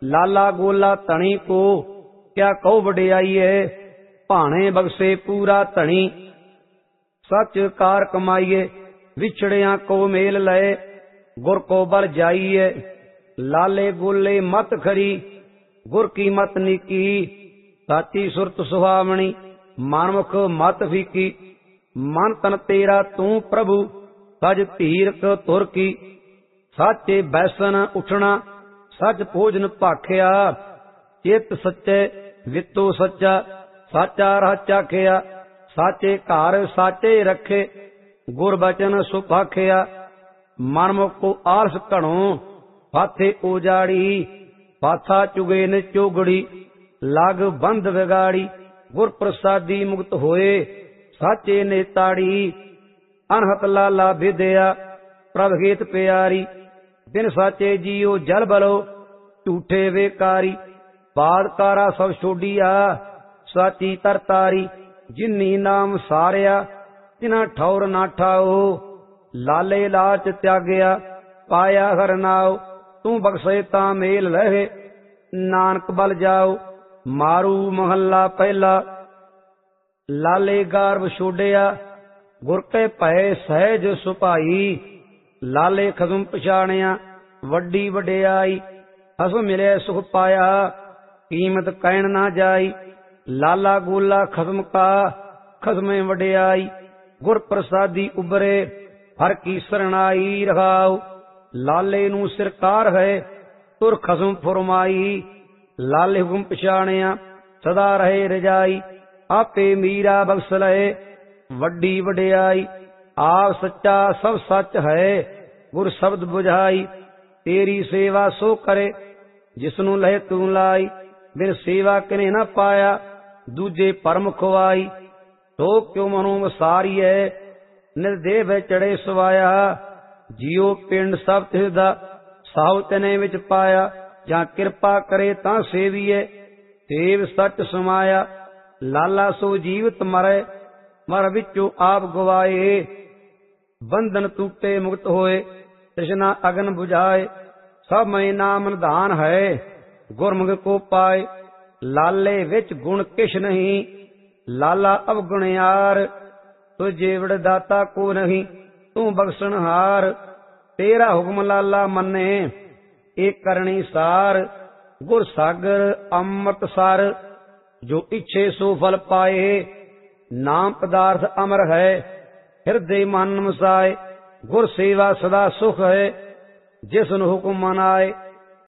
लाला गोला धनी को क्या कहो वडियाई है। भाणे बख्शे पूरा धनी सच कार कमाइए। विछड़िया को मेल लए गुर को बल जाइए। लाले गोले मत खरी गुर की मत निकी। साची सुरत सुहावणी मनमुख मत फीकी। मन तन तेरा तू प्रभु सज धीरक तुर की। साचे बैसन उठना सच भोजन भाखिया। चित सच्चे वित्तो सच्चा साचा राह चाखिया। साचे घर साचे रखे गुर बचन सुभाखिया। मनमुख को आलस घणो फाथे उजाड़ी। फाथा चुगे न चोगड़ी लाग बंद बिगाड़ी। गुर प्रसादी मुक्त होए साचे ने ताड़ी। अनहत लाला विद्या प्रभ गीत प्यारी। बिन साचे जियो जल बलो झूठे बेकारी। बादकारा सब छोड़िया साची तरतारी। जिन्नी नाम सारिया तिना ठौर ना ठाओ। लाले लाच त्यागया पाया हर नाओ। तू बख्शे ता मेल लहे नानक बल जाओ। मारू महला पहला लाले गारब छोड़िया गुर के भय सहज सुभाई। लाले खसम पछाणिया वड्डी वडियाई। हस मिले सुख पाया कीमत कहन ना जाई। लाला गोला खसम का खसमे वडियाई। गुर प्रसादी उबरे हर की सरणाई रखाओ। लाले नू सिरकार है तुर खसम फुरमाई। लाले हुक्म पछाणिया सदा रहे रजाई। आपे मीरा बख्श लहे वड्डी वडियाई। आप सच्चा सब सच है गुर शब्द बुझाई। तेरी सेवा सो करे जिसनू लहे तू लाई। बिन सेवा किने न पाया दूजे परम खुआई। तो क्यों मनो वसारिय निर्देव चढ़े सवाया। जियो पिंड सब तिसदा साहु तने विच पाया। ਜਾਂ ਕਿਰਪਾ ਕਰੇ ਤਾਂ ਸੇਵੀਏ ਸੇਵ ਸੱਚ ਸਮਾਇਆ। ਲਾਲਾ ਸੋ ਜੀਵਤ ਮਰੈ ਮਰ ਵਿੱਚੋਂ ਆਪ ਗਵਾਏ। ਬੰਧਨ ਟੂਟੇ ਮੁਕਤ ਹੋਏ ਤ੍ਰਿਸ਼ਨਾ ਅਗਨ 부ਝਾਏ। ਸਭ ਮੈਂ ਨਾਮ ਨਿਧਾਨ ਹੈ ਗੁਰਮੁਖ ਕੋ ਪਾਏ। ਲਾਲੇ ਵਿੱਚ ਗੁਣ ਕਿਛ ਨਹੀਂ ਲਾਲਾ ਅਵਗੁਣਿਆਰ। ਤੁਝੇ ਵਡ ਦਾਤਾ ਕੋ ਨਹੀਂ ਤੂੰ ਬਖਸ਼ਣਹਾਰ। ਤੇਰਾ ਹੁਕਮ ਲਾਲਾ ਮੰਨੇ एक करनी सार। गुर सागर अमृत सार जो इच्छे सो फल पाए। नाम पदार्थ अमर है हृदय मन मसाए। गुर सेवा सदा सुख है जिसन हुक्म मनाए।